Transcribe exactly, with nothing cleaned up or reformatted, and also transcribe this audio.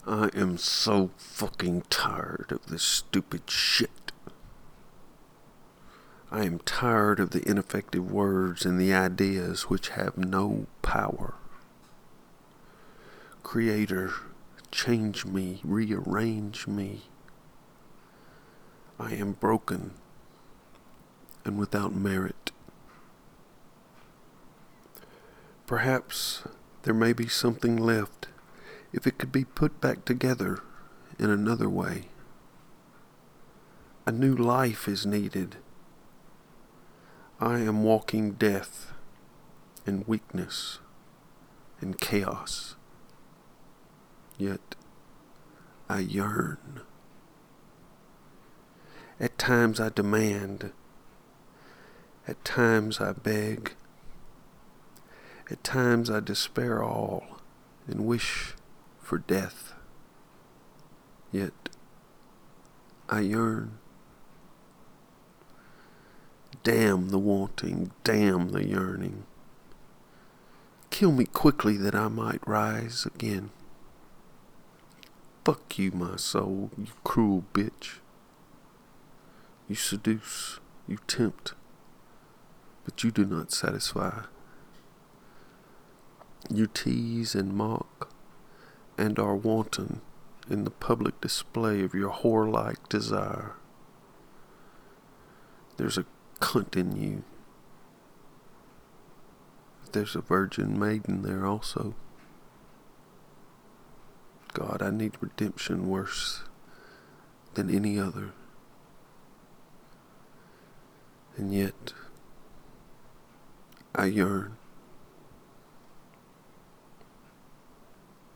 I am so fucking tired of this stupid shit. I am tired of the ineffective words and the ideas which have no power. Creator, change me, rearrange me. I am broken and without merit. Perhaps there may be something left if it could be put back together in another way. A new life is needed. I am walking death and weakness and chaos. Yet I yearn. At times I demand. At times I beg. At times I despair all and wish for death. Yet I yearn. Damn the wanting, damn the yearning. Kill me quickly that I might rise again. Fuck you, my soul, you cruel bitch. You seduce, you tempt, but you do not satisfy. You tease and mock, and are wanton in the public display of your whore-like desire. There's a cunt in you. There's a virgin maiden there also. God, I need redemption worse than any other. And yet, I yearn.